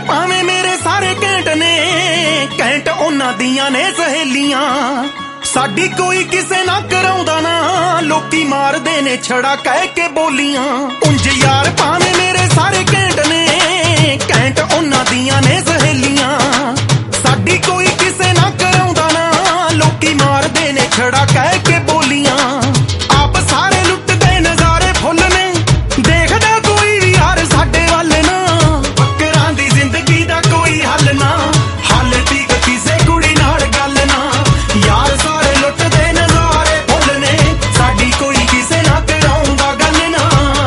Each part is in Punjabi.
ਭਾਵੇਂ ਮੇਰੇ ਸਾਰੇ ਘੈਂਟ ਨੇ, ਘੈਂਟ ਉਹਨਾਂ ਦੀਆਂ ਨੇ ਸਹੇਲੀਆਂ। ਸਾਡੀ ਕੋਈ ਕਿਸੇ ਨਾ ਕਰਾਉਂਦਾ ਨਾ, ਲੋਕੀ ਮਾਰਦੇ ਨੇ ਛੜਾ ਕਹਿ ਕੇ ਬੋਲੀਆਂ। ਉਂਝ ਯਾਰ ਭਾਵੇਂ ਮੇਰੇ ਸਾਰੇ ਘੈਂਟ ਨੇ, ਘੈਂਟ ਉਹਨਾਂ ਦੀਆਂ ਨੇ ਸਹੇਲੀਆਂ। ਸਾਡੀ ਕੋਈ ਕਿਸੇ ਨਾ ਕਰਾਉਂਦਾ ਨਾ, ਲੋਕੀ ਮਾਰਦੇ ਨੇ ਛੜਾ ਕਹਿ ਕੇ ਬੋਲੀਆਂ। ਆਪ ਸਾਰੇ ਲੁੱਟਦੇ ਨਜ਼ਾਰੇ ਫੁੱਲ ਨੇ, ਦੇਖਦਾ ਕੋਈ ਵੀ ਯਾਰ ਸਾਡੇ ਵੱਲ ਨਾ। ਬੱਕਰਾਂ ਦੀ ਜ਼ਿੰਦਗੀ ਦਾ ਕੋਈ ਹੱਲ ਨਾ, ਹਾਲੇ ਤੀਕ ਕਿਸੇ ਕੁੜੀ ਨਾਲ ਗੱਲ ਨਾ। ਯਾਰ ਸਾਰੇ ਲੁੱਟਦੇ ਨਜ਼ਾਰੇ ਫੁੱਲ ਨੇ, ਸਾਡੀ ਕੋਈ ਕਿਸੇ ਨਾ ਕਰਾਉਂਦਾ ਗੱਲ ਨਾ।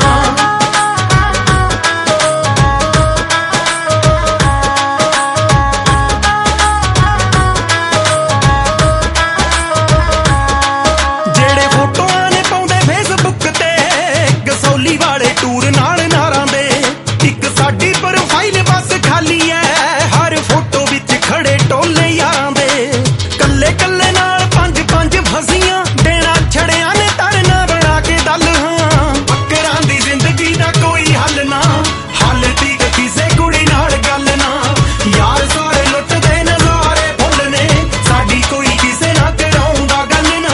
ਜਿਹੜੇ ਫੋਟੋਆਂ ਨੇ ਪਾਉਂਦੇ ਫੇਸਬੁੱਕ ਤੇ, ਗਸੌਲੀ ਵਾਲੇ ਟੂਰ ਨਾਲ ਨਾਰਾਂ ਦੇ। ਇੱਕ ਸਾਡੀ ਪ੍ਰੋਫਾਈਲ ਬਸ ਖਾਲੀ ਐ, ਹਰ ਫੋਟੋ ਵਿੱਚ ਖੜੇ ਟੋਲੇ ਯਾਰਾਂ ਦੇ। ਕੱਲੇ ਕੱਲੇ ਨਾਲ ਪੰਜ ਪੰਜ ਫਸੀਆਂ, ਦੇਣਾ ਛੜਿਆਂ ਨੇ ਤਰਨਾ ਬਣਾ ਕੇ ਦਲ। ਹਾਂ ਬੱਕਰਾਂ ਦੀ ਜ਼ਿੰਦਗੀ ਦਾ ਕੋਈ ਹੱਲ ਨਾ, ਹਾਲੇ ਤੀਕ ਕਿਸੇ ਕੁੜੀ ਨਾਲ ਗੱਲ ਨਾ। ਯਾਰ ਸਾਰੇ ਲੁੱਟਦੇ ਨਜ਼ਾਰੇ ਫੁੱਲ ਨੇ, ਸਾਡੀ ਕੋਈ ਕਿਸੇ ਨਾ ਕਰਾਉਂਦਾ ਗੱਲ ਨਾ।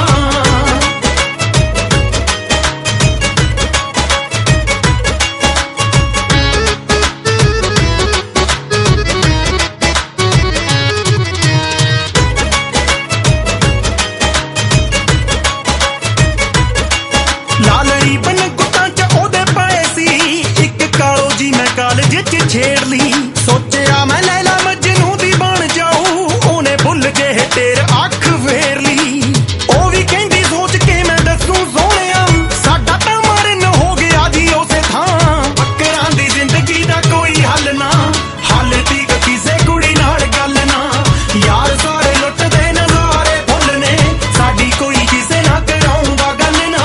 ਲਾਲ ਰੀਬਨ ਗੁੱਤਾਂ 'ਚ ਉਹਦੇ ਪਏ ਸੀ, ਇੱਕ ਕਾਲੋ ਜੀ ਮੈਂ ਕਾਲਜ 'ਚ ਛੇੜ ਲਈ। ਸੋਚਿਆ ਮੈਂ ਲੈਲਾ ਮਜਨੂ ਦੀ ਬਣ ਜਾਊ, ਉਹਨੇ ਭੁੱਲ ਜੇ ਤੇਰ ਅੱਖ ਫੇਰ ਲਈ। ਉਹ ਵੀ ਕਹਿੰਦੀ ਸੋਚ ਕੇ ਮੈਂ ਦੱਸੂ ਸੋਹਣਿਆ, ਸਾਡਾ ਤਾਂ ਮਰਨ ਹੋ ਗਿਆ ਜੀ ਉਸੇ ਥਾਂ। ਬੱਕਰਾਂ ਦੀ ਜ਼ਿੰਦਗੀ ਦਾ ਕੋਈ ਹੱਲ ਨਾ, ਹਾਲੇ ਤੀਕ ਕਿਸੇ ਕੁੜੀ ਨਾਲ ਗੱਲ ਨਾ। ਯਾਰ ਸਾਰੇ ਲੁੱਟਦੇ ਨਜ਼ਾਰੇ ਫੁੱਲ ਨੇ, ਸਾਡੀ ਕੋਈ ਕਿਸੇ ਨਾ ਕਰਾਉਂਦਾ ਗੱਲ ਨਾ।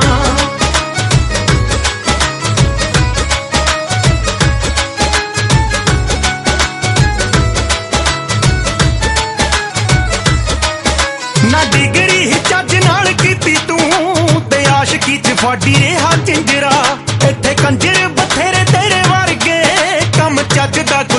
ਨਾ ਡਿਗਰੀ ਚੱਜ ਨਾਲ ਕੀਤੀ ਤੂੰ, ਤੇ ਆਸ਼ਕੀ 'ਚ ਫਾਡੀ ਰਿਹਾ ਚਿੰਜਰਾ। ਇੱਥੇ ਕੰਜਰ ਬਥੇਰੇ ਤੇਰੇ ਵਰਗੇ, ਕੰਮ ਚੱਜ ਦਾ